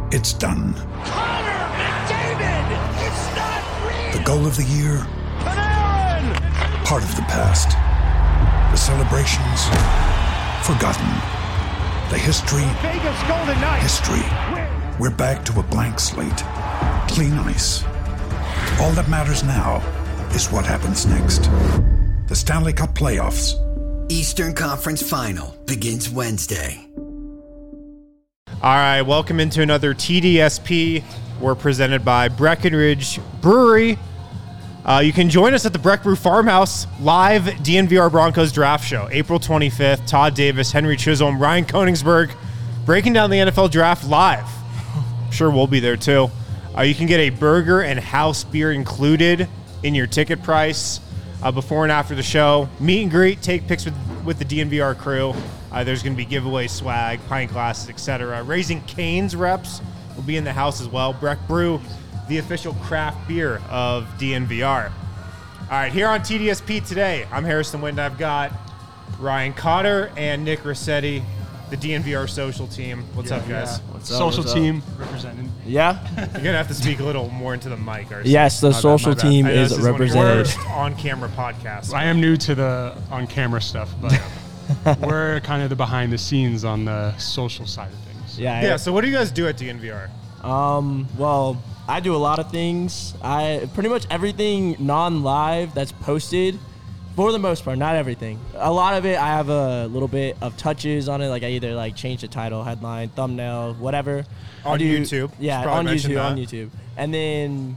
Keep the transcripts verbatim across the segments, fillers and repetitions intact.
It's done. Connor McDavid! It's not real! The goal of the year? Panarin! Part of the past. The celebrations? Forgotten. The history? Vegas Golden Knights! History. We're back to a blank slate. Clean ice. All that matters now is what happens next. The Stanley Cup playoffs. Eastern Conference Final begins Wednesday. All right, welcome into another T D S P. We're presented by Breckenridge Brewery. Uh, you can join us at the Breck Brew Farmhouse live D N V R Broncos draft show, April twenty-fifth. Todd Davis, Henry Chisholm, Ryan Koenigsberg, breaking down the N F L draft live. I'm sure we'll be there too. Uh, you can get a burger and house beer included in your ticket price uh, before and after the show. Meet and greet, take pics with, with the D N V R crew. Uh, there's going to be giveaway swag, pint glasses, et cetera. Raising Cane's reps will be in the house as well. Breck Brew, the official craft beer of D N V R. All right, here on T D S P today, I'm Harrison Wind. I've got Ryan Cotter and Nick Rossetti, the D N V R social team. What's yeah, up, guys? Yeah. What's up, social what's team representing. Yeah. You're going to have to speak a little more into the mic. Or yes, the my bad, social my bad. team I know is this is represented. one of your first on-camera podcasts. I am new to the on-camera stuff, but we're kind of the behind the scenes on the social side of things. Yeah. Yeah, so what do you guys do at D N V R? Um, well, I do a lot of things. I pretty much everything non-live that's posted, for the most part, not everything. A lot of it, I have a little bit of touches on it. Like I either like change the title, headline, thumbnail, whatever. On I do, YouTube? Yeah, Should probably on mention YouTube. that. On YouTube, and then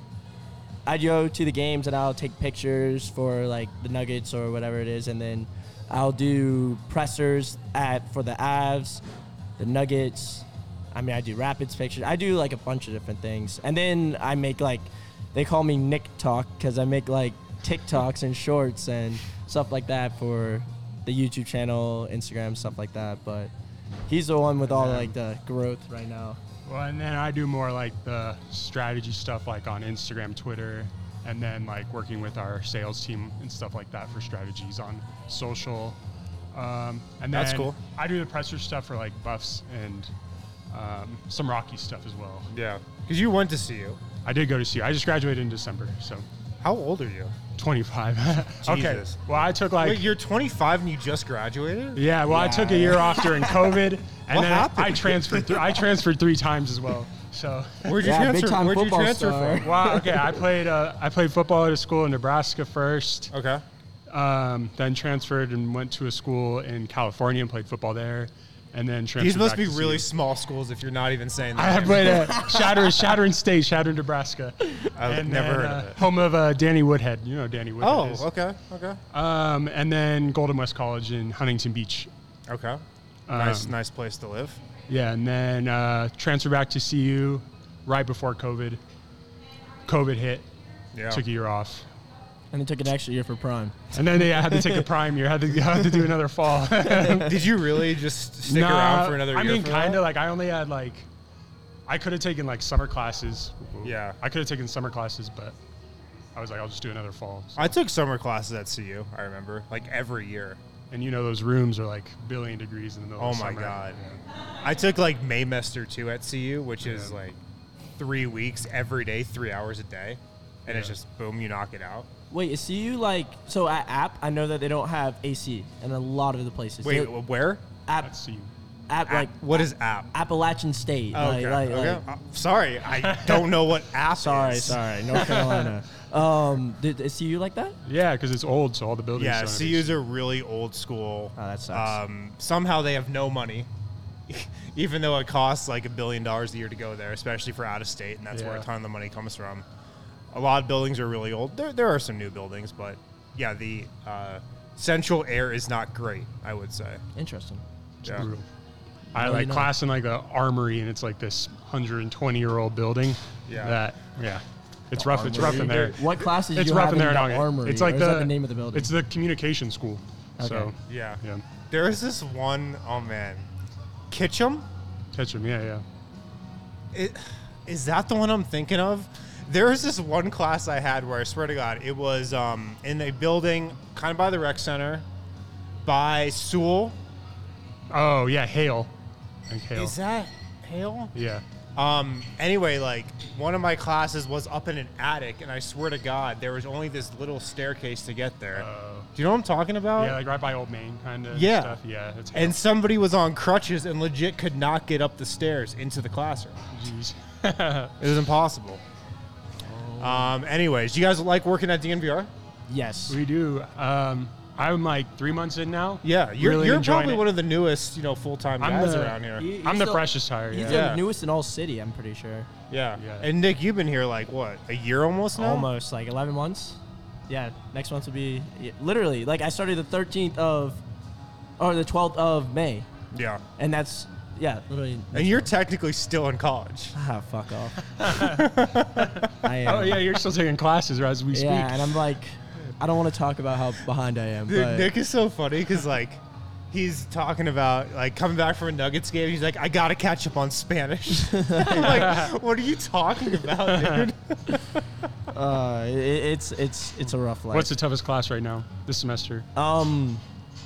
I go to the games and I'll take pictures for like the Nuggets or whatever it is, and then I'll do pressers at for the Avs, the Nuggets. I mean, I do Rapids pictures. I do like a bunch of different things. And then I make like, they call me Nick Talk because I make like TikToks and shorts and stuff like that for the YouTube channel, Instagram, stuff like that. But he's the one with all like the growth right now. Well, and then I do more like the strategy stuff like on Instagram, Twitter, and then like working with our sales team and stuff like that for strategies on social. Um, and then That's cool. I do the presser stuff for like Buffs and um, some Rocky stuff as well. Yeah, because you went to C U. I did go to C U. I just graduated in December, so How old are you? twenty-five. Okay. Jesus. Well, I took like Wait, you're twenty-five and you just graduated? yeah. Well, I took a year off during COVID, and What then happened? I transferred. Th- I transferred three times as well. So. Where'd you Yeah, transfer? big-time Where'd you football transfer star. from? Well, okay. I played. Uh, I played football at a school in Nebraska first. Okay. Um, then transferred and went to a school in California and played football there, and then transferred. These must back be to C U. really small schools if you're not even saying that. I have played at Shattern, Shattern State, Shattern, Nebraska. I've and never then, heard uh, of it. Home of uh, Danny Woodhead. You know who Danny Woodhead Oh, is. okay, okay, Um, and then Golden West College in Huntington Beach. okay. Um, Nice, nice place to live. Yeah, and then uh, transferred back to C U right before COVID. COVID hit. Yeah. Took a year off. And he took an extra year for Prime. And then they had to take a prime year. Had to had to do another fall. Did you really just stick Nah, around for another I year? mean, for kind that? of like I only had like, I could have taken like summer classes. Yeah. I could have taken summer classes, but I was like, I'll just do another fall. So- I took summer classes at C U. I remember, like every year. and you know those rooms are like billion degrees in the middle Oh of my summer. god. Yeah. I took like Maymester too at C U, which is Yeah. like three weeks every day, three hours a day, and it's Yeah. just boom, you knock it out. Wait, is C U like, so at App, I know that they don't have A C in a lot of the places. Wait, They- where? App, That's you. App, like, What is app? Appalachian State. Oh, like, okay. like, okay. like- Uh, sorry, I don't know what app sorry, is. sorry, North Carolina. um, did, is C U like that? Yeah, because it's old, so all the buildings. Yeah, don't have C U's a really old school. Oh, that sucks. Um, somehow they have no money, even though it costs like a billion dollars a year to go there, especially for out of state, and that's where a Yeah. ton of the money comes from. A lot of buildings are really old. There, there are some new buildings, but yeah, the uh, central air is not great, I would say. Interesting. Yeah. brutal. I No, like you know. class in like the armory, and it's like this one hundred twenty year old building. Yeah. That yeah, it's rough. It's rough in Armory. there. What classes It's you rough have in there. in and the all- armory? It's like or the, is that the name of the building? It's the communication school. Okay. So Yeah. yeah, There is this one, oh man, Kitchum? catch him. Yeah, yeah. It, is that the one I'm thinking of? There was this one class I had where I swear to God, it was um, in a building kind of by the rec center, by Sewell. Oh yeah, Hale. Like Hale. Is that Hale? yeah. Um, anyway, like, one of my classes was up in an attic, and I swear to God, there was only this little staircase to get there. Uh, Do you know what I'm talking about? Yeah, like right by Old Main kind of Yeah. stuff. Yeah. That's And somebody was on crutches and legit could not get up the stairs into the classroom. Jeez. It was impossible. Um, anyways, do you guys like working at D N V R? Yes. We do. Um, I'm like three months in now. Yeah, you're, Really you're enjoying probably it. one of the newest, you know, full-time I'm guys the- around here. He- I'm he's the freshest hire. He's Yeah. the Yeah. newest in all city, I'm pretty sure. Yeah. Yeah. And Nick, you've been here like what, a year almost now? Almost like eleven months. Yeah, next month will be yeah, literally like I started the thirteenth of or the twelfth of May, Yeah. and that's yeah, literally. And you're technically still in college. ah, fuck off. I am. Oh yeah, you're still taking classes as we speak. Yeah, and I'm like, I don't want to talk about how behind I am. Dude, but Nick is so funny because like he's talking about like coming back from a Nuggets game. He's like, I gotta catch up on Spanish. I'm like, what are you talking about, dude? uh, it, it's it's it's a rough life. What's the toughest class right now this semester? Um,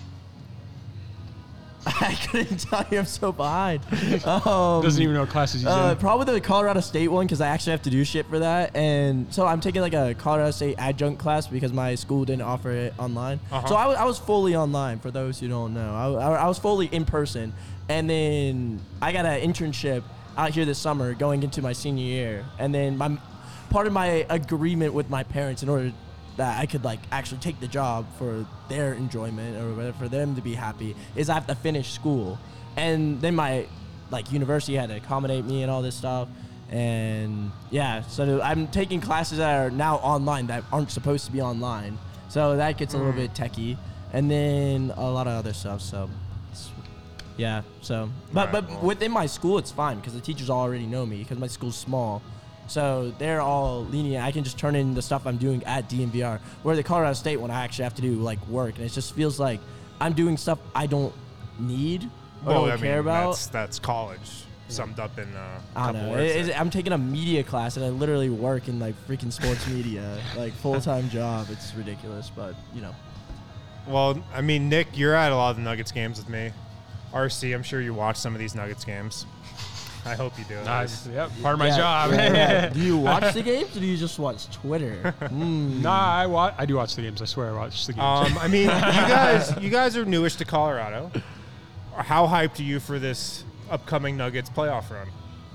I couldn't tell you. I'm so behind. Um, Doesn't even know what classes he's Uh, in. probably the Colorado State one because I actually have to do shit for that, and so I'm taking like a Colorado State adjunct class because my school didn't offer it online. Uh-huh. So I, wa- I was fully online. For those who don't know, I, I, I was fully in person, and then I got an internship out here this summer going into my senior year, and then my part of my agreement with my parents in order that I could like actually take the job for their enjoyment or whatever, for them to be happy, is I have to finish school. And then my like university had to accommodate me and all this stuff. And yeah, so I'm taking classes that are now online that aren't supposed to be online. So that gets a little bit techie. And then a lot of other stuff. So it's- yeah, so but Alright, but well. within my school it's fine because the teachers already know me because my school's small. So they're all lenient. I can just turn in the stuff I'm doing at D N V R. Where the Colorado State one, I actually have to do like work, and it just feels like I'm doing stuff I don't need or Well, don't I mean, care about. that's that's college summed up in uh, a I don't couple know. words. It- it's- I'm taking a media class, and I literally work in like freaking sports media, like full time job. It's ridiculous, but you know. Well, I mean, Nick, you're at a lot of the Nuggets games with me. R C, I'm sure you watch some of these Nuggets games. I hope you do. at Nice. least. Yep. Part of my Yeah, job. yeah, yeah. Do you watch the games, or do you just watch Twitter? Mm. Nah, I watch. I do watch the games. I swear, I watch the games. Um, I mean, you guys, you guys are newish to Colorado. How hyped are you for this upcoming Nuggets playoff run?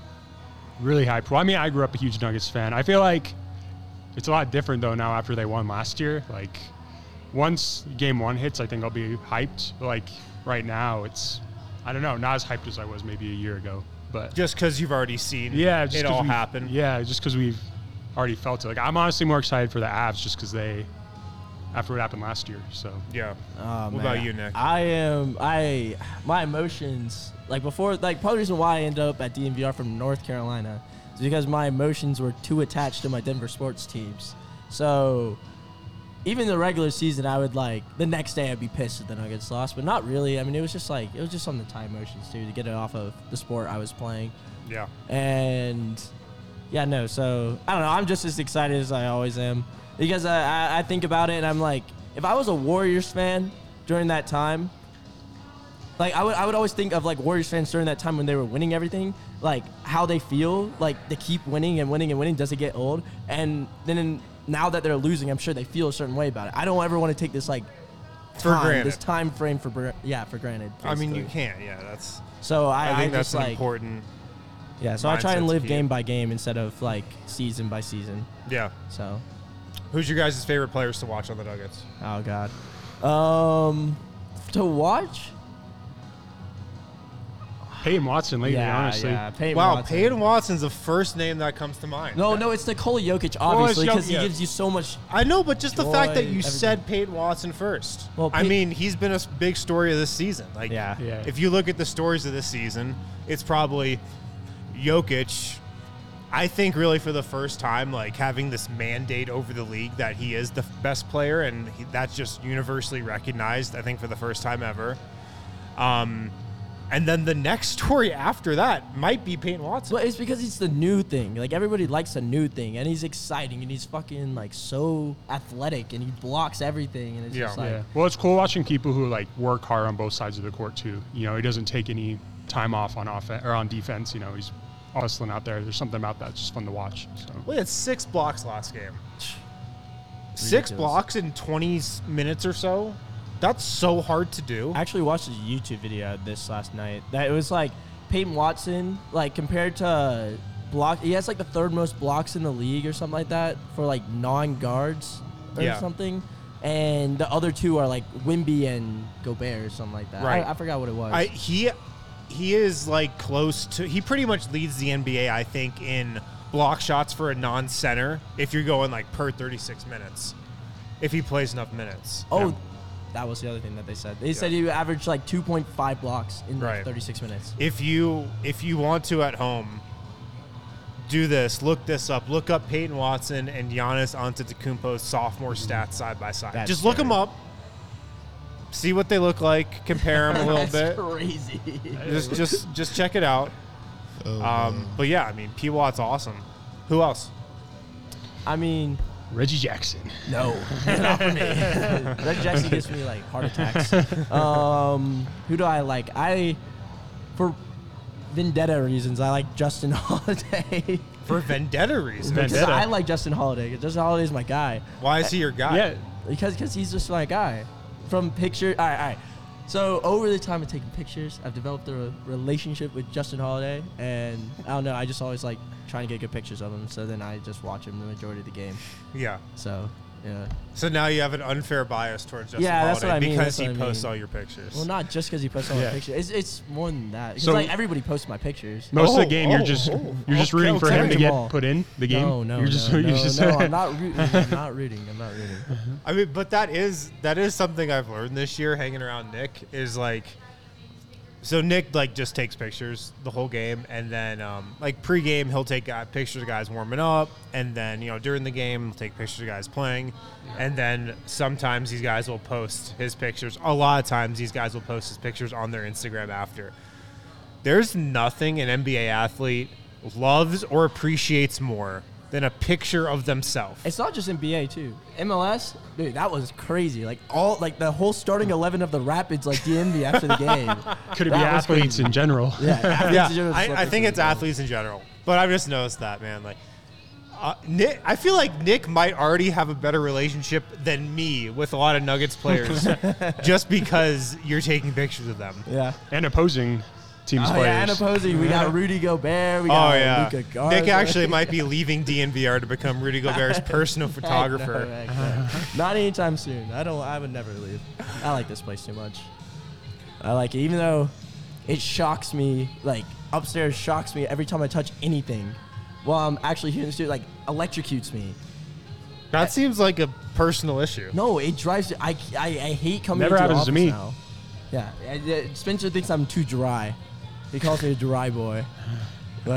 Really hyped. Well, I mean, I grew up a huge Nuggets fan. I feel like it's a lot different though now after they won last year. Like once game one hits, I think I'll be hyped. But like right now, it's I don't know, not as hyped as I was maybe a year ago. But Just because you've already seen yeah, just it 'cause all we've- happen. Yeah, just because we've already felt it. Like I'm honestly more excited for the Avs just because they after what happened last year. So Yeah. Oh, What man. about you, Nick? I am I my emotions like before like part of the reason why I ended up at D N V R from North Carolina is because my emotions were too attached to my Denver sports teams. So even the regular season I would like the next day I'd be pissed if the Nuggets lost, but not really. I mean it was just like it was just on the time emotions too to get it off of the sport I was playing. Yeah. And yeah, no, so I don't know. I'm just as excited as I always am because I, I, I think about it and I'm like, if I was a Warriors fan during that time, like I would I would always think of like Warriors fans during that time when they were winning everything, like how they feel, like they keep winning and winning and winning. Does it get old? And then in, now that they're losing, I'm sure they feel a certain way about it. I don't ever want to take this like For time, granted. this time frame for br- yeah for granted. I mean, you basically. can't. Yeah, that's. So I, I think I that's just an like important. yeah. So I try and mindset to live keep. game by game instead of like season by season. Yeah. So. Who's your guys' favorite players to watch on the Nuggets? Oh God. Um, to watch. Peyton Watson lately, yeah, honestly. yeah. Peyton Wow, Watson. Peyton Watson's the first name that comes to mind. No, no, it's Nikola Jokic, it's obviously, because Jokic, yeah. he gives you so much. I know, but just the fact that Joy, you everything. said Peyton Watson first. Well, I Pey- mean, he's been a s- big story of this season. Like, Yeah. Yeah. if you look at the stories of this season, it's probably Jokic. I think really for the first time, like having this mandate over the league that he is the f- best player, and he, that's just universally recognized. I think for the first time ever. Um, and then the next story after that might be Peyton Watson. But it's because it's the new thing. Like everybody likes the new thing, and he's exciting, and he's fucking like so athletic, and he blocks everything, and it's Yeah. just like. Yeah. Well, it's cool watching people who like work hard on both sides of the court too. You know, he doesn't take any time off on offense or on defense. You know, he's hustling out there. There's something about that. It's just fun to watch. So. We had six blocks last game. Six blocks in twenty minutes or so. That's so hard to do. I actually watched a YouTube video of this last night. That it was like Peyton Watson, like compared to block, he has like the third most blocks in the league or something like that for like non-guards or Yeah. something. And the other two are like Wimby and Gobert or something like that. Right. I, I forgot what it was. I, he he is like close to. He pretty much leads the N B A, I think, in block shots for a non-center. If you're going like per thirty-six minutes, if he plays enough minutes. oh, Yeah. that was the other thing that they said. They said he averaged like two point five blocks in like Right. thirty-six minutes. If you if you want to at home, do this. Look this up. Look up Peyton Watson and Giannis Antetokounmpo's sophomore stats side by side. That's Just look them scary. up. See what they look like. Compare them a little That's bit. crazy. Just just just check it out. Um, but yeah, I mean, P. Watt's awesome. Who else? I mean, Reggie Jackson. no, not for me. Reggie Jackson gives me like heart attacks. Um, who do I like? I, for vendetta reasons, I like Justin Holiday. For vendetta reasons. Because Vendetta. I like Justin Holiday. 'Cause Justin Holiday is my guy. Why is he your guy? Yeah. Because because he's just my guy. From picture, all right, all right. So over the time of taking pictures, I've developed a re- relationship with Justin Holiday, and I don't know. I just always like trying to get good pictures of him. So then I just watch him the majority of the game. Yeah. So yeah. So now you have an unfair bias towards Justin Yeah, that's Holiday what I mean, because that's he what I posts mean. all your pictures. Well, not just because he posts all my Yeah. pictures. It's, it's more than that. Because So- like everybody posts my pictures. Most of Oh, the game, you're oh, just oh. you're just Okay, rooting for okay. him to Jamal. get put in the game. No, no, you're just, no, you're no, just no, I'm not rooting. I'm not rooting. I'm not rooting. I mean, but that is that is something I've learned this year hanging around Nick is like, so Nick like just takes pictures the whole game, and then um, like pregame he'll take uh, pictures of guys warming up, and then you know during the game he'll take pictures of guys playing, and then sometimes these guys will post his pictures. A lot of times these guys will post his pictures on their Instagram after. There's nothing an N B A athlete loves or appreciates more than a picture of themselves. It's not just N B A too. M L S, dude, that was crazy. Like all, like the whole starting eleven of the Rapids, like D M me after the game. could it be That was athletes crazy. in general? Yeah, athletes Yeah, in general I, just I look think like it's that. athletes in general, but I've just noticed that, man. Like, uh, Nick, I feel like Nick might already have a better relationship than me with a lot of Nuggets players, just because you're taking pictures of them. Yeah. And opposing teams Oh players. yeah, and opposing, we got Rudy Gobert. We Oh got yeah, Luka Garza. Nick actually might be leaving D N V R to become Rudy Gobert's personal Heck no, photographer. heck no. Not anytime soon. I don't. I would never leave. I like this place too much. I like it, even though it shocks me. Like upstairs shocks me every time I touch anything. While I'm actually here in the studio, like electrocutes me. That seems like a personal issue. No, it drives. I I, I hate coming. Never into the happens to office me. Now. Yeah, and, uh, Spencer thinks I'm too dry. He calls me a dry boy. But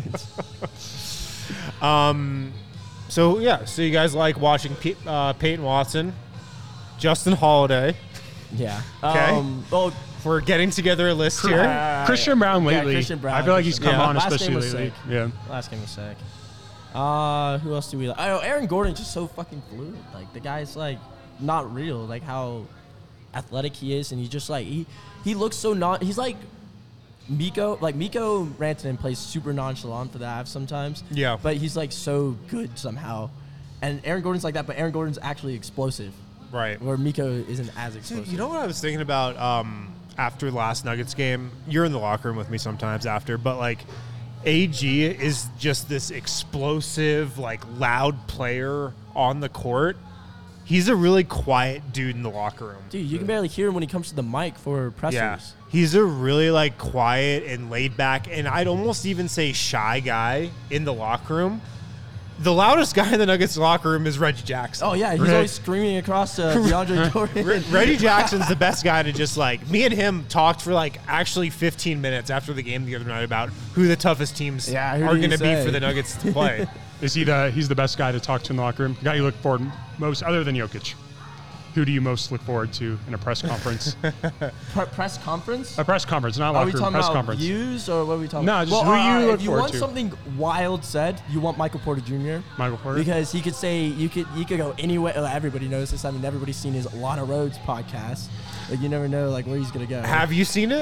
Um, so yeah, so you guys like watching P- uh, Peyton Watson, Justin Holiday. yeah. Okay. Um, oh, We're getting together a list here. Uh, Christian Brown yeah, lately. Christian Brown, I feel like he's Christian come Brown. on, Yeah. Last especially game was lately. sick. Yeah. last game was sick. Uh, who else do we like? Oh, Aaron Gordon's just so fucking fluid. Like the guy's like not real. Like how athletic he is, and he just like he he looks so non. He's like Miko. Like Miko Rantanen plays super nonchalant for the Avs sometimes. Yeah. But he's like so good somehow, and Aaron Gordon's like that. But Aaron Gordon's actually explosive, Right. where Miko isn't as Dude, explosive. you know what I was thinking about um, after last Nuggets game? You're in the locker room with me sometimes after, but like A G is just this explosive, like loud player on the court. He's a really quiet dude in the locker room. Dude, you can barely hear him when he comes to the mic for pressers. Yeah. He's a really like quiet and laid back, and I'd almost even say shy guy in the locker room. The loudest guy in the Nuggets locker room is Reggie Jackson. Oh yeah, he's Right. always screaming across to DeAndre Jordan. Re- Reggie Jackson's the best guy to just like, me and him talked for like actually fifteen minutes after the game the other night about who the toughest teams Yeah, who are did he going to be say? for the Nuggets to play. Is he the he's the best guy to talk to in the locker room? The guy you look forward most, other than Jokic. Who do you most look forward to in a press conference? Pre- press conference? a press conference, not Are locker we room. talking Press about conference. views or what are we talking No, about? just who you alright, look if you forward want to. something wild said, you want Michael Porter Junior Michael Porter. Because he could say you could you could go anywhere. Like, everybody knows this. I mean, everybody's seen his A Lot of Roads podcast. Like you never know like where he's gonna go. Have you seen it?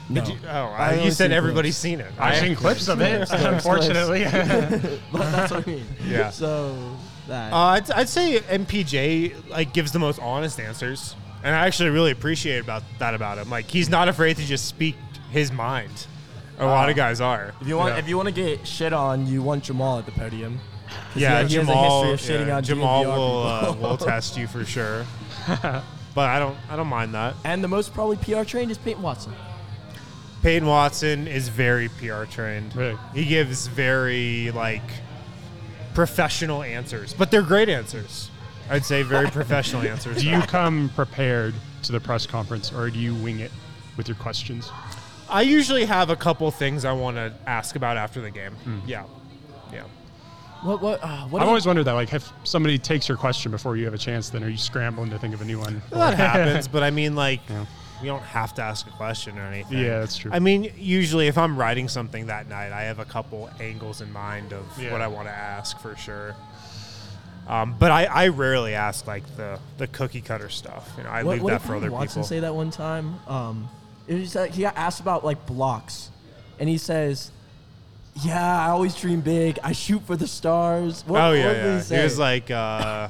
No. Did you, oh, I I, you only said seen everybody's clips. seen it. I've I- seen clips of it, unfortunately. But that's what I mean. Yeah. So that. Uh, I'd, I'd say M P J like gives the most honest answers, and I actually really appreciate about that about him. Like he's not afraid to just speak his mind. A lot of guys are. if you want, Yeah. if you want to get shit on, you want Jamal at the podium. 'Cause Yeah, he, he Jamal. has a history of shitting yeah, on Jamal D N V R will uh, people. will test you for sure. But I don't I don't mind that. And the most probably P R trained is Peyton Watson. Peyton Watson is very P R trained. Really? He gives very like professional answers, but they're great answers. I'd say very professional answers. Do you come prepared to the press conference, or do you wing it with your questions? I usually have a couple things I want to ask about after the game. Yeah, yeah. What what uh, what? I've do always wondered that, like, if somebody takes your question before you have a chance, then are you scrambling to think of a new one? Well, that happens, but I mean, like, Yeah. you don't have to ask a question or anything. Yeah, that's true. I mean, usually if I'm writing something that night, I have a couple angles in mind of Yeah. what I want to ask for sure. Um, but I, I rarely ask like the, the cookie cutter stuff. You know, I what, leave what that did for other Watson people. say that one time? Um, it was like he got asked about like blocks, and he says, "Yeah, I always dream big. I shoot for the stars." What, oh what yeah, did yeah. He, He, say? was like, uh,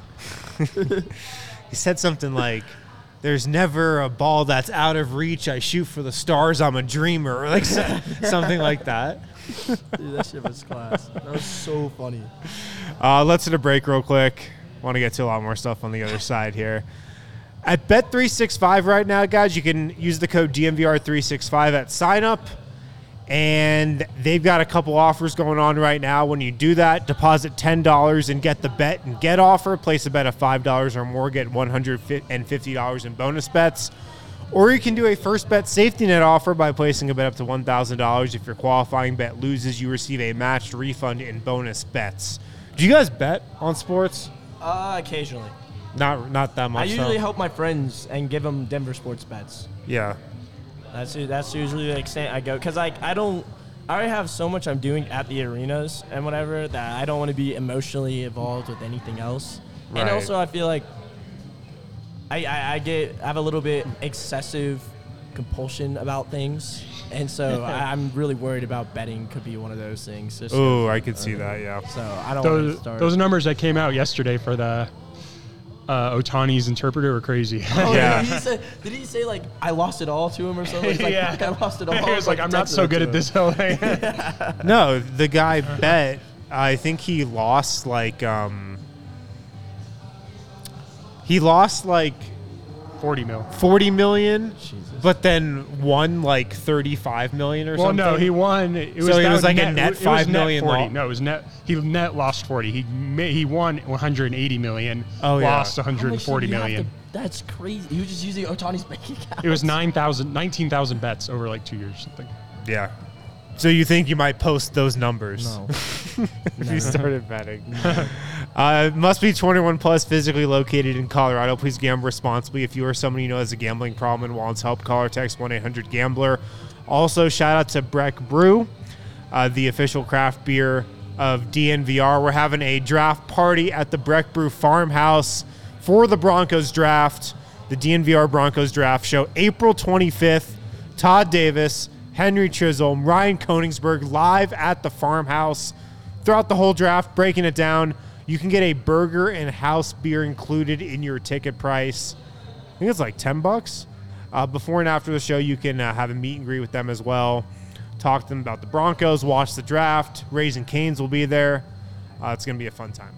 he said something like, "There's never a ball that's out of reach. I shoot for the stars. I'm a dreamer," or like so- something like that. Dude, that shit was class. That was so funny. Uh, let's hit a break real quick. Want to get to a lot more stuff on the other side here. At Bet three sixty-five right now, guys, you can use the code D M V R three sixty-five at sign up. And they've got a couple offers going on right now. When you do that, deposit ten dollars and get the bet and get offer. Place a bet of five dollars or more, get one hundred fifty dollars in bonus bets. Or you can do a first bet safety net offer by placing a bet up to one thousand dollars. If your qualifying bet loses, you receive a matched refund in bonus bets. Do you guys bet on sports? Uh, occasionally. Not not that much. I usually though. help my friends and give them Denver sports bets. Yeah. That's that's usually the extent I go, because like I don't, I already have so much I'm doing at the arenas and whatever that I don't want to be emotionally involved with anything else. And Right. also I feel like I, I I get I have a little bit excessive compulsion about things, and so I, I'm really worried about betting could be one of those things. Just Oh, I could see that. Yeah. So I don't want to Those, start. those numbers that came out yesterday for the uh, Otani's interpreter were crazy. Oh, Yeah. Did he say? Did he say like I lost it all to him or something? He's like, Yeah. "Fuck, I lost it all." He was like, I'm not texted so it good to at him. this whole thing. No, the guy bet. I think he lost like um. He lost like forty mil. forty million, Jesus. but then won like thirty-five million or Well, something. no, he won. It was, So it that was like a net, net it was five net million forty. lo- No, it was net. He net lost forty. He ma- he won one hundred eighty million. Oh, yeah. lost one How hundred much did forty he have million. to- that's crazy. He was just using Otani's bank account. It was nine thousand, nineteen thousand bets over like two years or something. Yeah. So you think you might post those numbers? No. If you started betting. Uh, must be twenty-one plus, physically located in Colorado. Please gamble responsibly. If you or someone you know has a gambling problem and wants help, call or text one eight hundred gambler. Also, shout out to Breck Brew, uh, the official craft beer of D N V R. We're having a draft party at the Breck Brew Farmhouse for the Broncos draft, the D N V R Broncos draft show, April twenty-fifth. Todd Davis, Henry Chisholm, Ryan Koenigsberg live at the farmhouse throughout the whole draft, breaking it down. You can get a burger and house beer included in your ticket price. I think it's like ten bucks. Uh, before and after the show, you can uh, have a meet and greet with them as well. Talk to them about the Broncos, watch the draft. Raising Cane's will be there. Uh, it's going to be a fun time.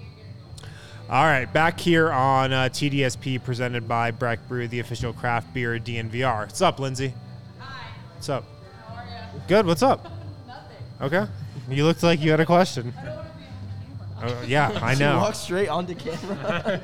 All right, back here on uh, T D S P presented by Breck Brew, the official craft beer of D N V R. What's up, Lindsay? Hi, What's up? how are you? Good. What's up? Nothing. Okay. You looked like you had a question. I don't want to be on camera. Uh, yeah, I She know. walked straight onto camera.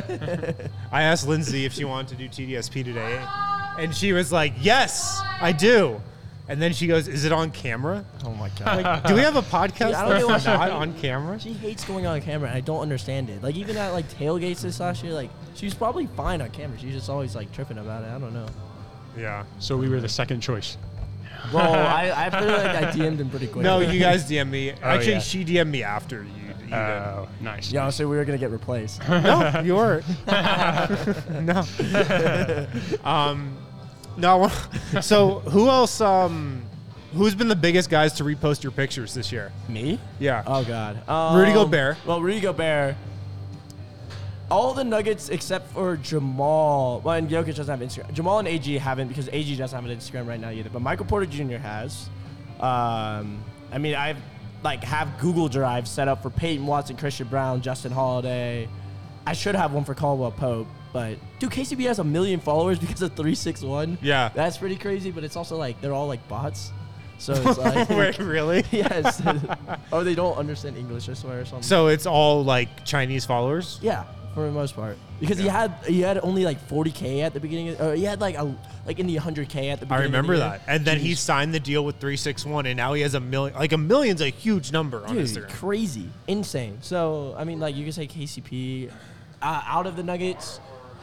I asked Lindsay if she wanted to do T D S P today, and she was like, "Yes, I do." And then she goes, "Is it on camera?" Oh my god. Like, do we have a podcast Yeah, I don't know that's why- not on camera? She hates going on camera, and I don't understand it. Like, even at, like, tailgates this last year, like, she was probably fine on camera. She's just always, like, tripping about it. I don't know. Yeah. So we were the second choice. Well, I, I feel like I D M'd him pretty quick. No, you guys D M me. Actually, yeah. she D M'd me after you. you Oh, nice. Yeah, so we were going to get replaced. did. No, you weren't. No. um, No. So who else? Um, who's been the biggest guys to repost your pictures this year? Me? Yeah. Oh God. Um, Rudy Gobert. Well, Rudy Gobert. All the Nuggets except for Jamal. Well, and Jokic doesn't have Instagram. Jamal and A G haven't because A G doesn't have an Instagram right now either. But Michael Porter Junior has. Um, I mean, I've like have Google Drive set up for Peyton Watson, Christian Brown, Justin Holiday. I should have one for Caldwell Pope. But dude, K C B has a million followers because of three six one. Yeah. That's pretty crazy. But it's also like they're all like bots. So it's like Wait, really? yes. Or they don't understand English, I swear, or something. So it's all like Chinese followers. Yeah, for the most part, because he had he had only like forty K at the beginning. Of, or he had like a like in the one hundred K at the I beginning. remember of the year. that. And then he Jeez. signed the deal with three six one, and now he has a million. Like a million's a huge number on Dude, Instagram. crazy, insane. So I mean, like you could say K C P uh, out of the Nuggets.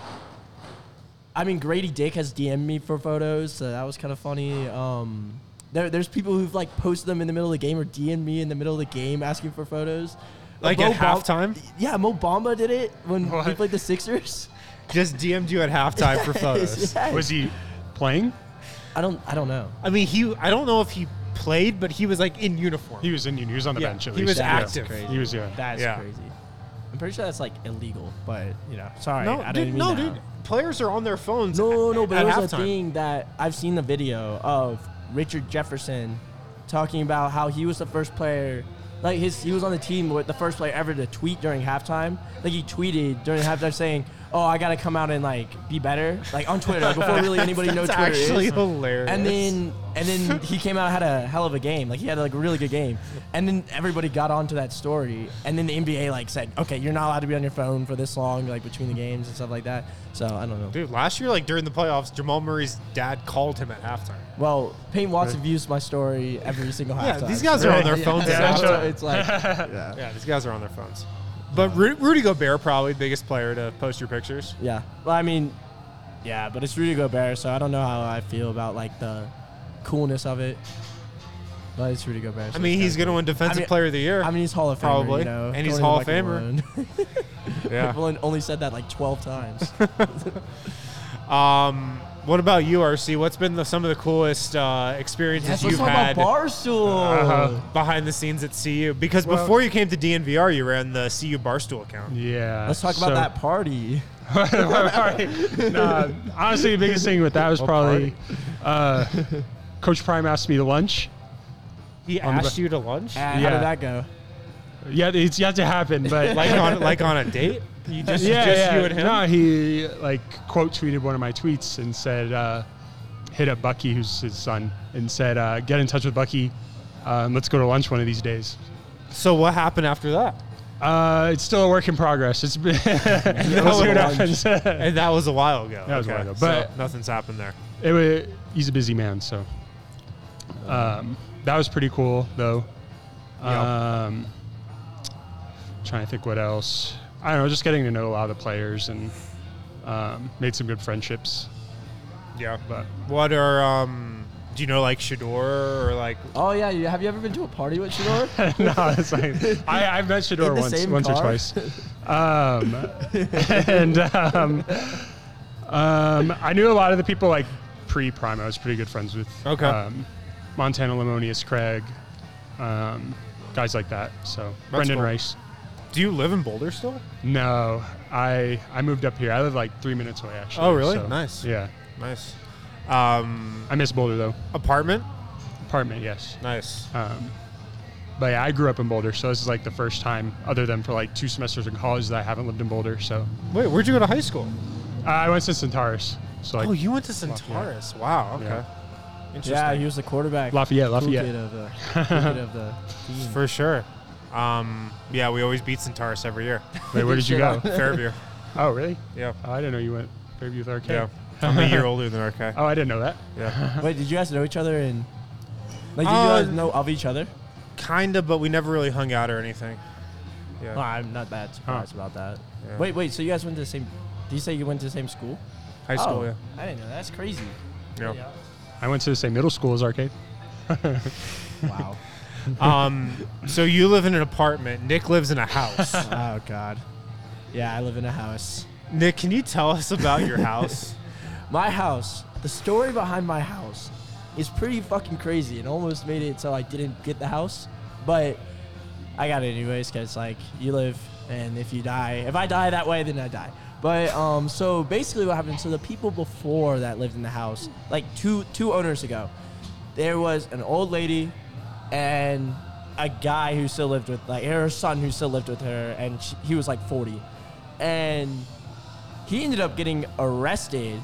I mean, Grady Dick has D M'd me for photos, so that was kind of funny. Um, there, there's people who've like posted them in the middle of the game or D M'd me in the middle of the game asking for photos. Like Mo at Bam- halftime? Yeah, Mo Bamba did it when he What? played the Sixers. Just D M'd you at halftime for photos. Yes. Was he playing? I don't. I don't know. I mean, he. I don't know if he played, but he was like in uniform. He was in. He was on the Yeah, bench at he least. was Yeah. active. Crazy. He was. Yeah. That's Yeah. crazy. I'm pretty sure that's like illegal, but you know, sorry. no, I dude, didn't mean no, that. dude. Players are on their phones. No, at, no, but at there was a halftime. thing that I've seen the video of Richard Jefferson talking about how he was the first player, like his, he was on the team with the first player ever to tweet during halftime. Like he tweeted during halftime saying, "Oh, I gotta come out and like be better," like on Twitter before really anybody knows That's Twitter actually is. hilarious. And then and then he came out and had a hell of a game. Like he had like a really good game. And then everybody got onto that story. And then the N B A like said, "Okay, you're not allowed to be on your phone for this long, like between the games and stuff like that." So I don't know. Dude, last year, like during the playoffs, Jamal Murray's dad called him at halftime. Well, Peyton Watson views my story every single Yeah, halftime. these guys are on their Yeah, phones yeah, at so halftime. it's like, yeah, Yeah, these guys are on their phones. But Ru- Rudy Gobert probably the biggest player to post your pictures. yeah. Well, I mean, yeah, but it's Rudy Gobert, so I don't know how I feel about like the coolness of it. But it's Rudy Gobert. so I mean, it's he's kinda going to win Defensive I mean- Player of the Year. I mean, he's Hall of Famer, Probably. you know, And he's going Hall to of Michael Famer. Malone. yeah. People only said that like twelve times. Um, what about you, R C? What's been the, some of the coolest uh, experiences Yes, you've let's talk had about Barstool. Uh-huh. behind the scenes at C U? Because Well- before you came to D N V R, you ran the C U Barstool account. Yeah. Let's talk about so- that party. Nah, honestly, the biggest thing with that was What probably uh, Coach Prime asked me to lunch. He On the asked ba- you to lunch, Uh, How Yeah. did that go? Yeah, it's yet to happen, but like on like on a date. You just yeah, just yeah. you and him. No, he like quote tweeted one of my tweets and said, uh, hit up Bucky, who's his son, and said, uh, get in touch with Bucky. Um, let's go to lunch one of these days. So what happened after that? Uh, it's still a work in progress. It's been we'll see what happens. And that was a while ago. That was a Okay, while ago, so but- nothing's happened there. It wa he's a busy man, so um, that was pretty cool, though. Um, trying to think what else. I don't know, just getting to know a lot of the players and um, made some good friendships. Yeah. But What are um? Do you know like Shador or like? Oh yeah, you, have you ever been to a party with Shador? no, it's like I, I've met Shador In the once, same once or car? twice. Um, and um, um, I knew a lot of the people like pre-Prime. I was pretty good friends with. Okay. Um, Montana Lemonius, Craig, um, guys like that. So Brendan cool. Rice. Do you live in Boulder still? No, I I moved up here. I live like three minutes away actually. Oh, really? so, Nice. Yeah, Nice. Um, I miss Boulder though. apartment. Apartment, yes. Nice. Um, but yeah, I grew up in Boulder, so this is like the first time, other than for like two semesters in college, that I haven't lived in Boulder. So Wait, where'd you go to high school? uh, I went to Centaurus. So like oh, you went to Centaurus. Wow. Okay. Yeah. Interesting. Yeah, he was the quarterback. Lafayette, Cool Lafayette. kid of the, cool kid of the team. For sure. Um, yeah, we always beat Centaurus every year. Wait, where did you go? Fairview. Oh, really? Yeah. Oh, I didn't know you went Fairview with R K. Yeah. I'm a year older than R K. Oh, I didn't know that. Yeah. Wait, did you guys know each other and like did Uh, you guys know of each other? Kinda, but we never really hung out or anything. Yeah. Well, I'm not that surprised Huh. about that. Yeah. Wait, wait. So you guys went to the same? Did you say you went to the same school? High school, oh, yeah. I didn't know. That's crazy. Yeah. I went to the same middle school as Arcade. Wow. Um, so you live in an apartment. Nick lives in a house. Oh God. Yeah, I live in a house. Nick, can you tell us about your house? my house, the story behind my house is pretty fucking crazy. It almost made it so I didn't get the house, but I got it anyways because, like, you live, and if you die, if I die that way, then I die. But, um, so basically what happened, so the people before that lived in the house, like two two owners ago, there was an old lady and a guy who still lived with, like, her son who still lived with her, and she, he was like forty. And he ended up getting arrested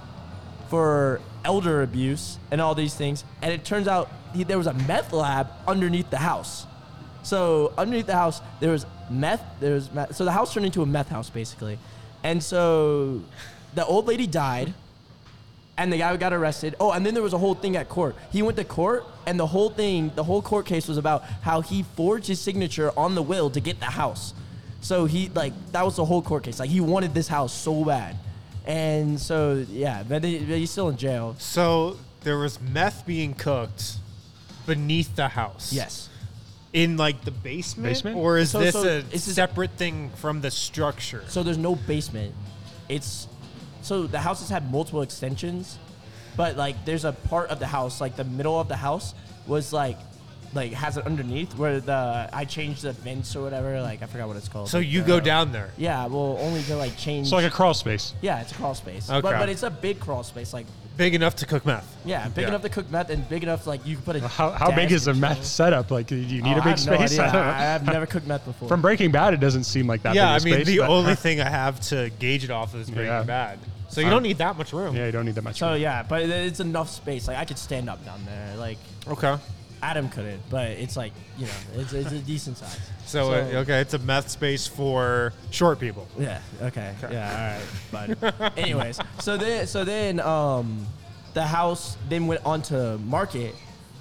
for elder abuse and all these things. And it turns out he, there was a meth lab underneath the house. So underneath the house, there was meth. There was meth. So the house turned into a meth house, basically. And so the old lady died, and the guy got arrested. Oh, and then there was a whole thing at court. He went to court, and the whole thing, the whole court case was about how he forged his signature on the will to get the house. So he, like, that was the whole court case. Like, he wanted this house so bad. And so, yeah, but, he, but he's still in jail. So there was meth being cooked beneath the house. Yes. In, like, the basement? Basement? Or is So- this so a it's just- separate thing from the structure? So there's no basement. It's so the house has had multiple extensions, but like there's a part of the house, like the middle of the house was like like has it underneath where the I changed the vents or whatever. Like I forgot what it's called. So Like, you the- go down there. Yeah, well, only to like change. It's like a crawl space. yeah, it's a crawl space. Okay. But but it's a big crawl space. Like Big enough to cook meth. yeah, big Yeah. able to cook meth and big enough like you can put a. How, how big desk is the and meth chill. setup? Like, do you need Oh, a I big have no space? idea. I don't know. I, I've never cooked meth before. From Breaking Bad, it doesn't seem like that Yeah, I big a mean, space, the but- only thing I have to gauge it off is Breaking Yeah. Bad. So you Um, don't need that much room. Yeah, you don't need that much. so room. yeah, but it- it's enough space. Like I could stand up down there. Like Okay. Adam couldn't, but it's like you know, it's, it's a decent size. So, uh, okay, it's a meth space for short people. Yeah. Okay. Yeah. All right. But anyways, so then so then um, the house then went onto market,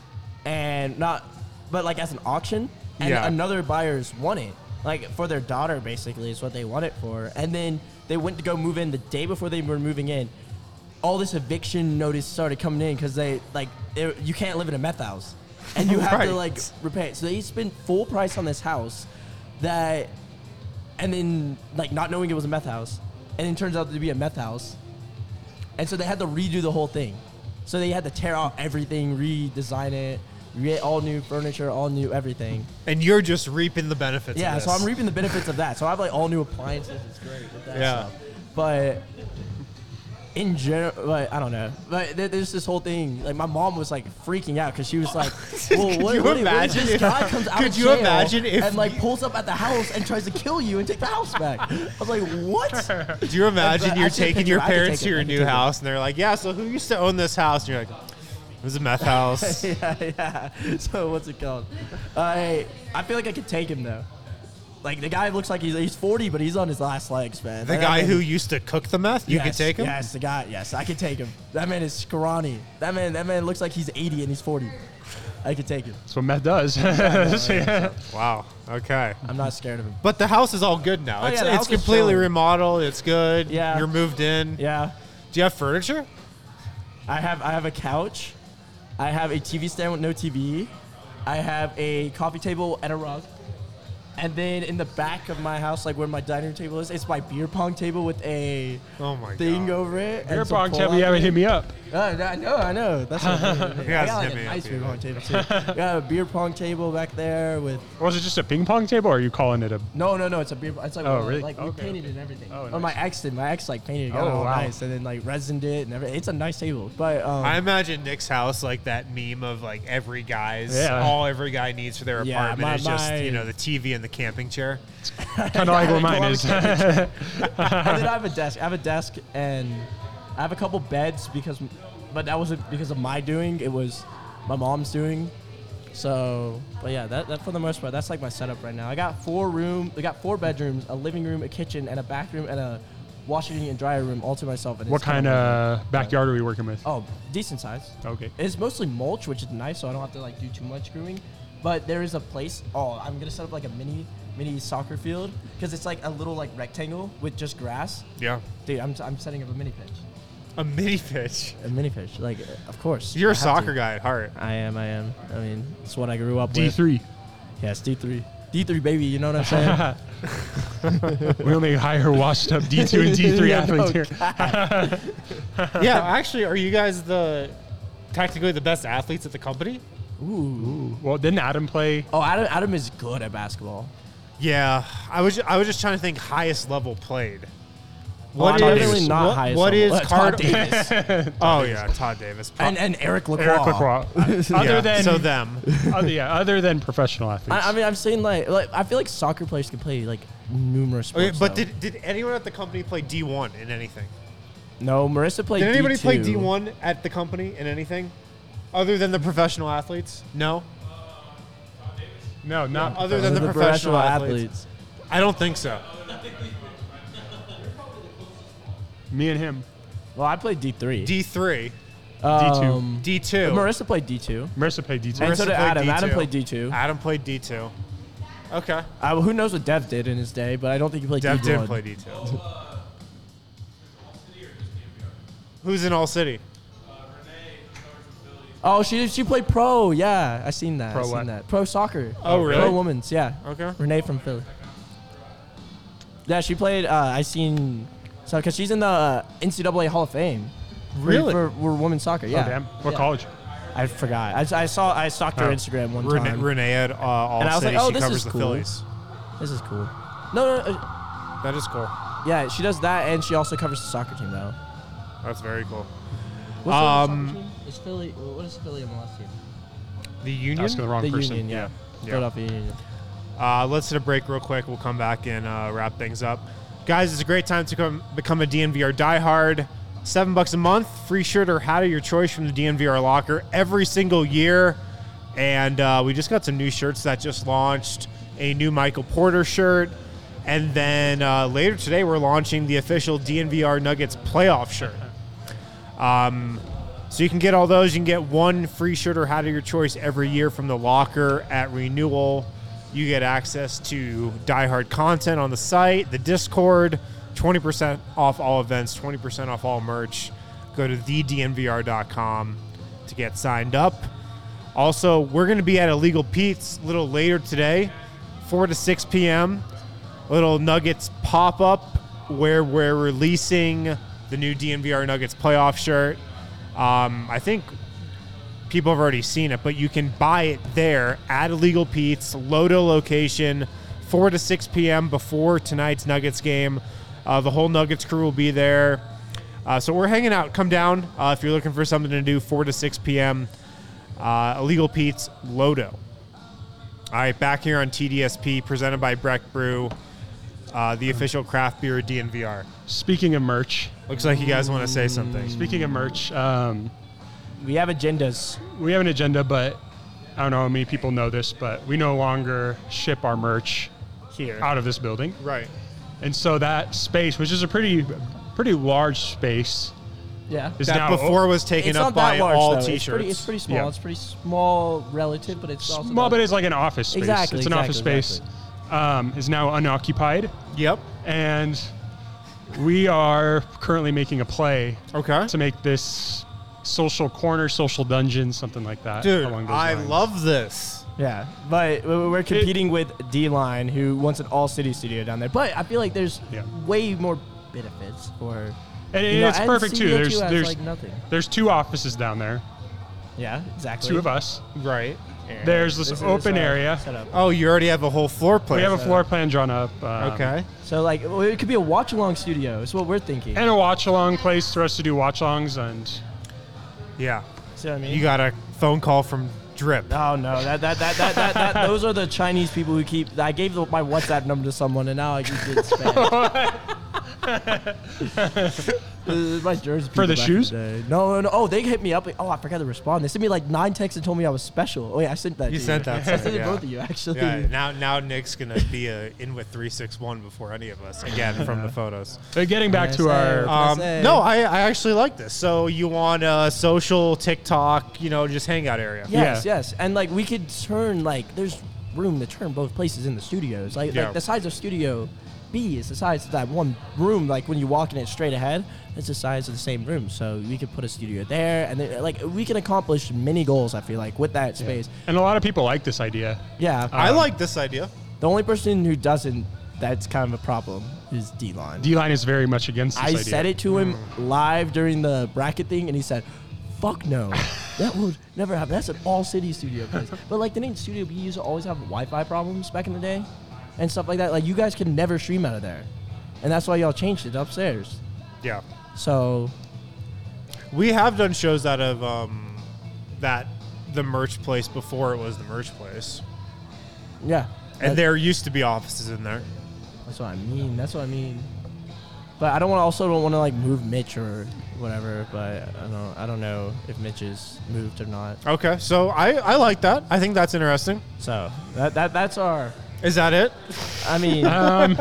and not, but like as an auction, and Yeah. another buyers want it, like for their daughter basically is what they want it for, and then they went to go move in the day before they were moving in. All this eviction notice started coming in because they like it, you can't live in a meth house, and you have Right. to like repay it. So they spent full price on this house, that, and then like not knowing it was a meth house, and it turns out to be a meth house, and so they had to redo the whole thing. So they had to tear out everything, redesign it, re- all new furniture, all new everything. And you're just reaping the benefits Yeah, of so this. I'm reaping the benefits of that. So I have like all new appliances. It's great. With that Yeah. stuff. But in general, like, I don't know. But there- there's this whole thing. Like my mom was like freaking out because she was like, "Well, Could what, you what, what if imagine this if- guy comes out could of you jail imagine if and like you- pulls up at the house and tries to kill you and take the house back?" I was like, "What?" Do you imagine I you're took a taking picture. your I could parents take to it. your I could new take it. house, and they're like, "Yeah, so who used to own this house?" And you're like, "It was a meth house." yeah, yeah. So what's it called? I I feel like I could take him though. Like the guy looks like he's he's forty, but he's on his last legs, man. The That guy man- who used to cook the meth, you yes, could take him. Yes, the guy. Yes, I could take him. That man is scrawny. That man. That man looks like he's eighty and he's forty. I could take him. That's what meth does. Yeah. Wow. Okay. I'm not scared of him. But the house is all good now. Oh, it's yeah, the it's house is completely chilling. remodeled. It's good. Yeah. You're moved in. Yeah, Do you have furniture? I have I have a couch. I have a T V stand with no T V. I have a coffee table and a rug. And then in the back of my house, like where my dining room table is, it's my beer pong table with a Oh my thing god. over it. Beer and some pong table, pull-out you haven't thing. hit me up. Oh, I know, I know. That's what I'm doing. He I hasn't got like hit a me up nice beer either. pong table too. I got a beer pong table back there with. Or was it just a ping pong table, or are you calling it a... No, no, no. It's a beer. It's like Oh, uh, really? like we Okay. painted it and everything. Oh, Or my nice. ex did. My ex like painted it. Got Oh, it all wow. nice, and then like resined it and everything. It's a nice table, but um, I imagine Nick's house like that meme of like every guy's Yeah. all every guy needs for their Yeah, apartment my- is just my- you know the T V and the camping chair. Kind of like what mine is. and then I have a desk. I have a desk and I have a couple beds because, but that wasn't because of my doing. It was my mom's doing. So, but yeah, that, that for the most part, that's like my setup right now. I got four room. I got four bedrooms, a living room, a kitchen, and a bathroom, and a washing and dryer room all to myself. And What it's kinda kind of backyard are we working with? Oh, decent size. Okay. It's mostly mulch, which is nice, so I don't have to like do too much grooming. But there is a place. Oh, I'm gonna set up like a mini mini soccer field because it's like a little like rectangle with just grass. Yeah. Dude, I'm, I'm setting up a mini pitch. A mini pitch. A mini pitch, like uh, of course. You're I a have soccer to. guy at heart. I am. I am. I mean, it's what I grew up D with. three. Yes, D three. D three baby, you know what I'm saying? We only hire washed up D two and D three Yeah, athletes no, here. Yeah, actually, are you guys the technically the best athletes at the company? Ooh. Well, didn't Adam play? Oh, Adam, Adam is good at basketball. Yeah, I was I was just trying to think highest level played. What What is is definitely not what, highest what level. is Uh, Card- Todd Davis Oh yeah, Todd Davis. Pro- and and Eric Lacroix. Eric Lacroix. Other yeah, than so them. other, yeah, other than professional athletes. I, I mean, I'm saying like, like I feel like soccer players can play like numerous sports. Okay, but though. did did anyone at the company play D one in anything? no, Marissa played. Did anybody D two. play D one at the company in anything, other than the professional athletes? No, no, not other Those than are the, professional, athletes. I don't think so. me and him. Well, I played D three. D three, um, D two. Marissa played D two. Marissa played D two. And so Marissa did played Adam. D two. Adam played D two. Adam played D two. Okay. Uh, who knows what Dev did in his day, but I don't think he played Dev D one. did play D two. Who's in All City? Oh, she she played pro. Yeah, I seen that. Pro I seen what? that. Pro soccer. Oh, really? Pro women's. Yeah. Okay. Renee from Philly. Yeah, she played. Uh, I seen. So, cause she's in the uh, N C double A Hall of Fame. For- Really? For, for women's soccer. Yeah. Oh, damn. What Yeah. college? I forgot. I, I saw. I stalked her Oh. Instagram one Renee, time. Renee at uh, All And I was City. like, oh, she this covers is the cool. Phillies. This is cool. No, no, uh, That is cool. yeah, she does that, and she also covers the soccer team now. That's very cool. What's Um, the soccer team? Is Philly? What is Philly M L S team? The Union. Asking the wrong The person. Union, yeah. Yeah. Philadelphia Union. Uh, let's hit a break real quick. We'll come back and uh, wrap things up. Guys, it's a great time to come, become a D N V R diehard. Seven bucks a month, free shirt or hat of your choice from the D N V R locker every single year. And uh, we just got some new shirts that just launched. A new Michael Porter shirt. And then uh, later today, we're launching the official D N V R Nuggets playoff shirt. Um, so you can get all those. You can get one free shirt or hat of your choice every year from the locker at renewal. You get access to diehard content on the site, the Discord, twenty percent off all events, twenty percent off all merch. Go to the d n v r dot com to get signed up. Also, we're going to be at Illegal Pete's a little later today, four to six p.m. Little Nuggets pop-up where we're releasing the new D N V R Nuggets playoff shirt. Um, I think people have already seen it, but you can buy it there at Illegal Pete's, Lodo location, four to six p.m. before tonight's Nuggets game. Uh, the whole Nuggets crew will be there. Uh, so we're hanging out. Come down uh, if you're looking for something to do, four to six p.m. Uh, Illegal Pete's, Lodo. All right, back here on T D S P, presented by Breck Brew, uh, the official craft beer of D N V R. Speaking of merch, Looks like you guys want to say something. speaking of merch, um, We have agendas. we have an agenda, but I don't know how many people know this, but we no longer ship our merch Here. out of this building. Right. And so that space, which is a pretty pretty large space, Yeah. is That now before was taken It's up not by that large, all though. It's T-shirts. pretty, it's pretty small. Yeah. It's pretty small relative, but it's also small, not- but it's like an office space. Exactly, It's an exactly, office space. Um, is now unoccupied, Yep. and we are currently making a play Okay. to make this social corner, social dungeon, something like that. Dude, along those I lines. love this. Yeah, but we- we're competing with D-Line, who wants an all-city studio down there. But I feel like there's Yeah. way more benefits for. And you know, it's perfect too. Studio There's two has, there's like nothing. there's two offices down there, Yeah, exactly. two of us. Right. There's this, This is, open uh, area. setup. Oh, you already have a whole floor plan. We have a floor plan drawn up. um, Okay. So like, well, it could be a watch-along studio. Is what we're thinking. And a watch along place for us to do watch alongs and Yeah. See what I mean? You got a phone call from Drip. Oh no, that that, that, that, that, that those are the Chinese people who keep. I gave the, my WhatsApp number to someone, and now I keep getting spam. This is my Jersey For the people back in shoes? day. No, no. Oh, they hit me up. Oh, I forgot to respond. They sent me like nine texts and told me I was special. Oh yeah, I sent that. You to sent you. that I to sent me, it to yeah. both of you actually. Yeah, now now Nick's gonna be a, in with three six one before any of us again from the photos. uh, getting back to our. Um, say. no, I, I actually like this. So you want a social TikTok, you know, just hangout area. Yes, Yeah. yes, and like we could turn like there's room to turn both places in the studios. Like Yeah. like the size of Studio B is the size of that one room. Like when you walk in it straight ahead, it's the size of the same room. So we could put a studio there, and then, like we can accomplish many goals. I feel like with that space. And a lot of people like this idea. Yeah, I Um, like this idea. The only person who doesn't, that's kind of a problem, is D-Line. D-Line is very much against this I idea. said it to him live during the bracket thing, and he said, fuck no. That would never happen. That's an all-city studio place. But, like, didn't Studio B used to always have Wi-Fi problems back in the day and stuff like that? Like, you guys can never stream out of there. And that's why y'all changed it upstairs. Yeah. So, We have done shows out of um, that the merch place before it was the merch place. yeah. And That- there used to be offices in there. That's what I mean. That's what I mean. But I don't want to also don't want to like move Mitch or whatever. But I don't I don't know if Mitch is moved or not. Okay, so I, I like that. I think that's interesting. So that that that's our. Is that it? I mean, Um,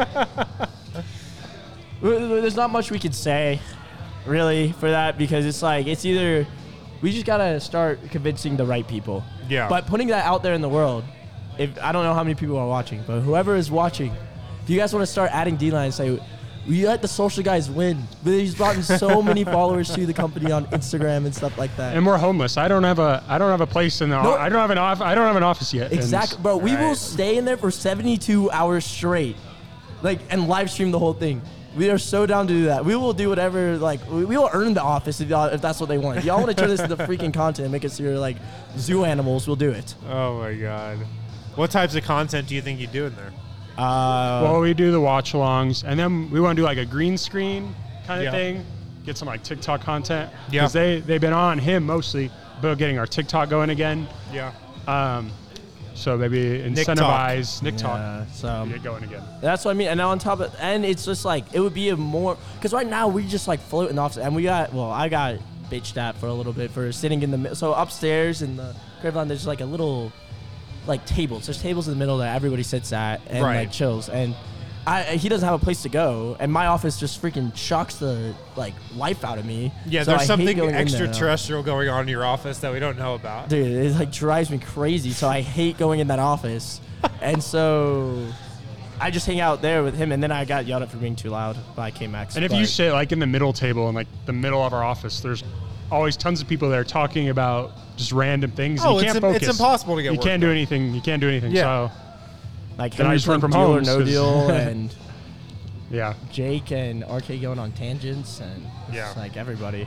there's not much we could say, really, for that because it's like it's either we just gotta start convincing the right people. Yeah. But putting that out there in the world, if I don't know how many people are watching, but whoever is watching, if you guys want to start adding D-Line and say, we let the social guys win. But he's brought in so many followers to the company on Instagram and stuff like that. and we're homeless. I don't have a I don't have a place in the No. I don't have an off I don't have an office yet. and- Exactly, bro. We will Right. stay in there for seventy-two hours straight, like, and live stream the whole thing. We are so down to do that. We will do whatever, like, we we will earn the office if y'all, if that's what they want. If y'all want to turn this into freaking content and make us your, like, zoo animals, we'll do it. Oh, my God. What types of content do you think you do in there? Uh, Well, we do the watch alongs, and then we want to do like a green screen kind of Yeah. thing. Get some like TikTok content. Yeah. Because they they've been on him mostly, but getting our TikTok going again. Yeah. Um, so maybe Nick incentivize Nick yeah, Talk so to get going again. that's what I mean. And on top of, and it's just like it would be a more because right now we just like float in the office, and we got well, I got bitched at for a little bit for sitting in the mi- so upstairs in the crib line. There's like a little like tables. There's tables in the middle that everybody sits at and Right. like chills. And I he doesn't have a place to go, and my office just freaking shocks the like life out of me. Yeah, So there's I hate something going in there now. extraterrestrial going on in your office that we don't know about. Dude, it like drives me crazy. So I hate going in that office, and so I just hang out there with him. And then I got yelled at for being too loud by K-Max. And if but- you sit like in the middle table in like the middle of our office, there's always tons of people there talking about just random things. Oh, and you it's can't im- focus. it's impossible to get You work can't do done. anything. You can't do anything. Yeah. So like then I Henry just run playing from Deal or home, No 'cause- Deal, and yeah. Jake and R K going on tangents, and it's Yeah. like everybody.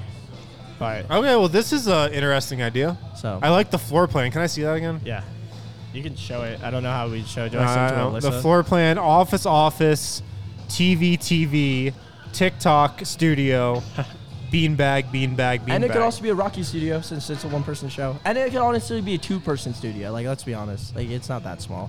But Okay, well, this is an interesting idea. so I like the floor plan. Can I see that again? yeah, you can show it. I don't know how we show. Do I send Uh, to Alyssa? the floor plan, office, office, T V, T V, TikTok, studio, beanbag, beanbag, beanbag. And it could also be a Rocky studio since it's a one-person show. And it could honestly be a two-person studio. Like, let's be honest. Like, it's not that small.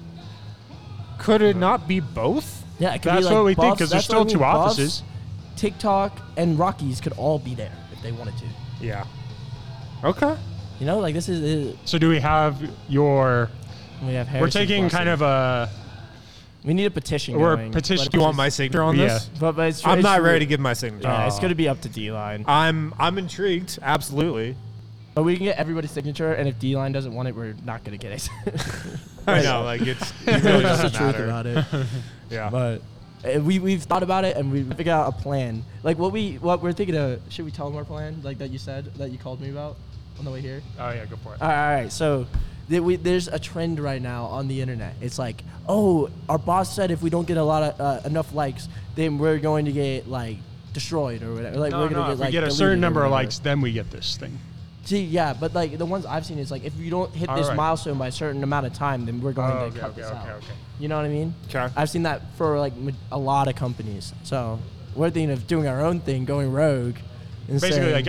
Could it not be both? Yeah, it could That's be like what we think, Buffs- 'cause there's that's what I still two mean, Buffs, offices. TikTok and Rockies could all be there if they wanted to. Yeah. Okay. You know, like this is uh, So do we have your? we have. We're Harrison's taking blessing. kind of a. We need a petition. We're going, petition- but You it's- want my signature on Yeah. this? But, but it's, I'm it's not really- ready to give my signature. Yeah, it's gonna be up to D-Line. I'm I'm intrigued. Absolutely. But we can get everybody's signature, and if D-Line doesn't want it, we're not gonna get it. I know, like it's it really That's the doesn't truth matter. about it. Yeah. But uh, we we've thought about it, and we figured out a plan. Like what we what we're thinking of. Should we tell them our plan? Like that you said that you called me about on the way here. Oh yeah, go for it. All right, all right. So th- we, there's a trend right now on the internet. It's like, oh, our boss said if we don't get a lot of uh, enough likes, then we're going to get like destroyed or whatever. Like No, we're gonna no, get if like we get a deleted certain or number of whatever. likes, then we get this thing. See, yeah, but like the ones I've seen is like if you don't hit All this right. milestone by a certain amount of time, then we're going Oh, to okay, cut okay, this okay, out. okay. You know what I mean? Okay. I've seen that for like ma- a lot of companies. So we're thinking of doing our own thing, going rogue. And Basically, saying, like,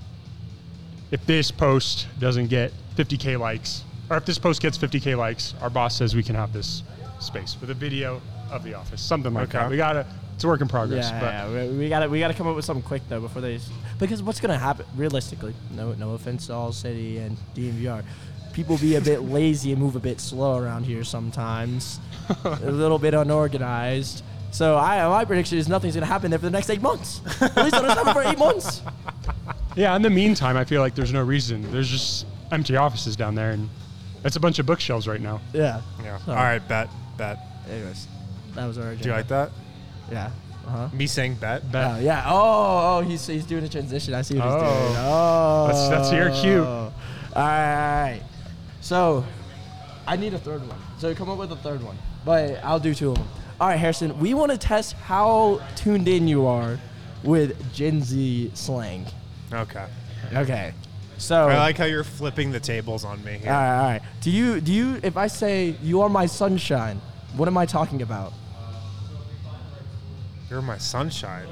if this post doesn't get fifty K likes, or if this post gets fifty K likes, our boss says we can have this space with a video of the office, something like Okay. that. We gotta. It's a work in progress. Yeah, but yeah, we, we gotta we gotta come up with something quick though before they, s- because what's gonna happen realistically? No no offense to All City and D M V R, people be a bit lazy and move a bit slow around here sometimes, a little bit unorganized. So I my prediction is nothing's gonna happen there for the next eight months. At least it's happen for eight months. yeah, in the meantime, I feel like there's no reason. There's just empty offices down there, and it's a bunch of bookshelves right now. Yeah. Yeah. So, All right, bet, bet. Anyways, that was our agenda. Do you like that? Yeah. Uh huh. Me saying bet? Bet. Oh, yeah. Oh, oh, he's he's doing a transition. I see what he's doing. Oh. Oh. That's- that's your cue. All right, all right. So, I need a third one. So come up with a third one. But I'll do two of them. All right, Harrison, we want to test how tuned in you are with Gen Z slang. Okay. Okay. So I like how you're flipping the tables on me here. All right, all right. Do you do you if I say you are my sunshine, what am I talking about? You're my sunshine.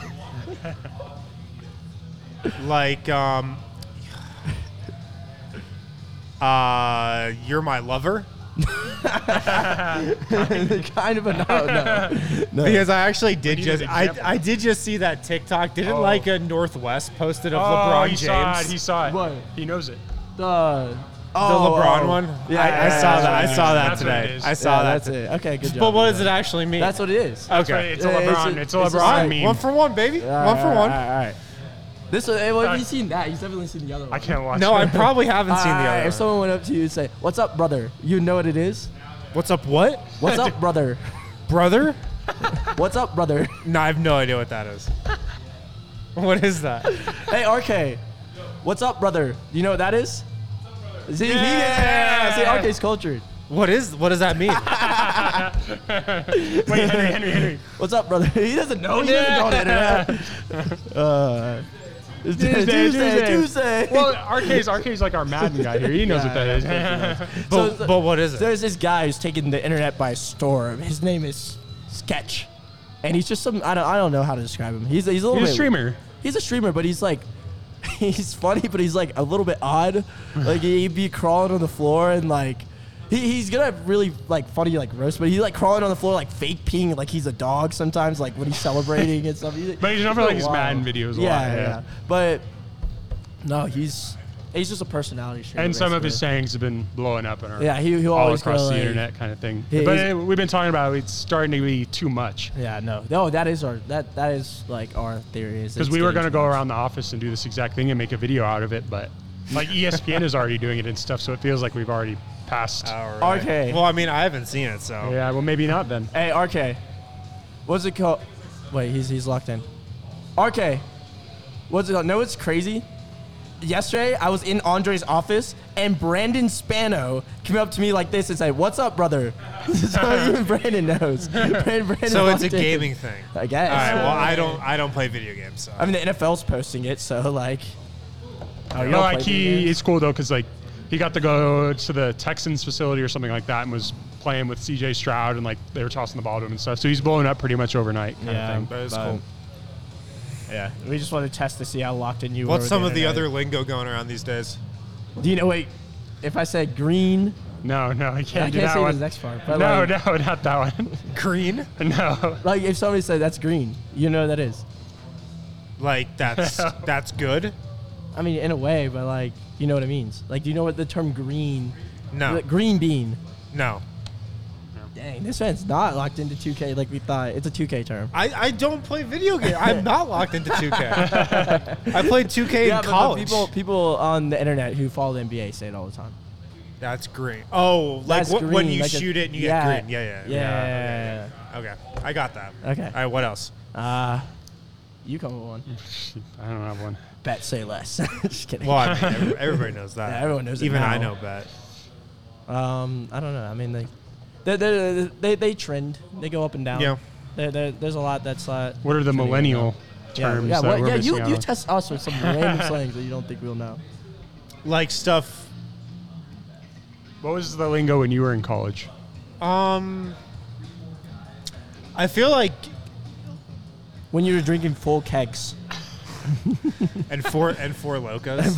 Like, um, uh, you're my lover. Kind of a no, no. no. Because I actually did need just an I, example. I did just see that TikTok. Didn't Oh. like a Northwest posted of Oh, LeBron he James. saw it. He saw it. What? He knows it. The the oh, LeBron oh. one. Yeah, I, yeah, I yeah, saw yeah, that. I yeah, saw yeah. that That's what it today. is. I saw Yeah, that. that's it. Okay, good job. But what good does it job. actually mean? That's what it is. Okay. Right, it's a Yeah, it's LeBron. a- It's a it's a LeBron sign. meme. One for one, baby. All one for right, one. All right, all right. This uh, well, have you seen that? You've definitely seen the other one. I can't watch. No, it. I probably haven't seen the All right, other If one. someone went up to you and say, "What's up, brother?" You know what it is. What's up, what? What's up, brother? Brother? What's up, brother? No, I have no idea what that is. What is that? Hey, R K. What's up, brother? You know what that is? See, he Yeah. See, R K's cultured. What is? What does that mean? Wait, Henry, Henry, Henry. What's up, brother? He doesn't know. He doesn't know the internet. Uh, it's Tuesday, Tuesday, Tuesday. Well, R K's R K's like our Madden guy here. He knows what that is. But, So- but what is it? There's this guy who's taking the internet by storm. His name is Sketch, and he's just some. I don't. I don't know how to describe him. He's he's a little He's a bit streamer. He's a streamer, but he's like, he's funny, but he's like a little bit odd. Like he'd be crawling on the floor and like. He, he's gonna have really like funny like roast, but he's like crawling on the floor like fake peeing like he's a dog sometimes like when he's celebrating and stuff. He's, But he's never like his wild. Madden videos a Yeah, lot. yeah, Yeah. yeah. But no, he's he's just a personality streamer. And some of his basically. sayings have been blowing up in our Yeah, he he'll all always across go, the like- internet kind of thing. He- but he's- uh, we've been talking about it's starting to be too much. Yeah, no, no, that is our that that is like our theory is Because it's we were getting going to too go much. around the office and do this exact thing and make a video out of it, but like E S P N is already doing it and stuff, so it feels like we've already passed. All R K. Well, I mean, I haven't seen it, so. Yeah, well, maybe not then. Hey, R K, what's it called? Wait, he's he's locked in. R K, what's it called? No, it's crazy. Yesterday, I was in Andre's office, and Brandon Spano came up to me like this and said, "What's up, brother?" So even Brandon knows. Brandon, Brandon So it's a locked in. gaming thing. I guess. All right. Well, I don't. I don't play video games. So. I mean, the N F L's posting it, so like. Oh, you No, don't like play video he, games? it's cool though, because like he got to go to the Texans facility or something like that and was playing with C J Stroud and like they were tossing the ball to him and stuff. So he's blowing up pretty much overnight. Kind Yeah, of thing. That is but- cool. Yeah, we just want to test to see how locked in you are. What's with some of the internet. other lingo going around these days? Do you know? Wait, if I said green, No, no, he can't I do can't that say one. the next part. But No, like, no, not that one. Green? No. like if somebody said that's green, you know what that is. Like that's that's good? I mean, in a way, but like you know what it means. Like, do you know what the term green? No. the green bean. No. Dang, this man's not locked into two K like we thought. It's a two K term. I, I don't play video games. I'm not locked into two K. I played two K Yeah, in but, but college. people people on the internet who follow the N B A say it all the time. That's green. Oh, like That's what, when green, you like a- shoot it and you yeah, get green. Yeah, yeah, yeah. yeah. Okay, I got that. Okay. All right, what else? Uh, you come with one. I don't have one. Bet say less. Just kidding. Well, I mean, every- everybody knows that. Yeah, everyone knows it Even I now. know bet. Um, I don't know. I mean, they, they, they, they, they trend. They go up and down. Yeah. There, there, there's a lot that's. Uh, What are the trending right millennial now. terms Yeah, yeah, that what, we're yeah. missing You, out you on? test us with some random slangs that you don't think we'll know. Like stuff. What was the lingo when you were in college? Um, I feel like When you were drinking full kegs. and four and four locos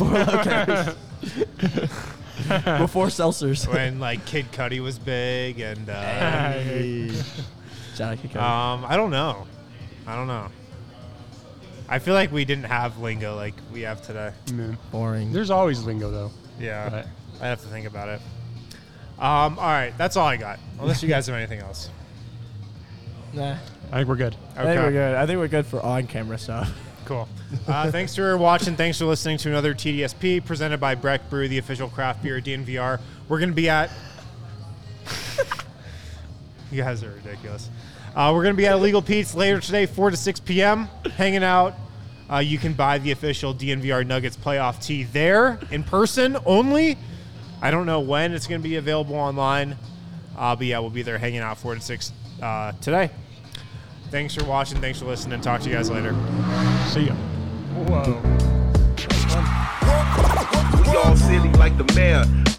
Before seltzers. when like Kid Cudi was big and uh, Hey. Shout out to Kid Cudi. um I don't know, I don't know. I feel like we didn't have lingo like we have today. Mm. Boring. There's always lingo though. Yeah, Right. I have to think about it. Um, all right, that's all I got. Unless you guys have anything else. Nah. I think we're good. I think we're good. I think we're good for on-camera stuff. Cool. Uh, thanks for watching. Thanks for listening to another T D S P presented by Breck Brew, the official craft beer D N V R. We're going to be at... You guys are ridiculous. Uh, we're going to be at Illegal Pete's later today, four to six p.m., hanging out. Uh, you can buy the official D N V R Nuggets playoff tee there in person only. I don't know when it's going to be available online, uh, but yeah, we'll be there hanging out four to six uh, today. Thanks for watching. Thanks for listening. Talk to you guys later. See ya. Whoa. We all silly like the mayor.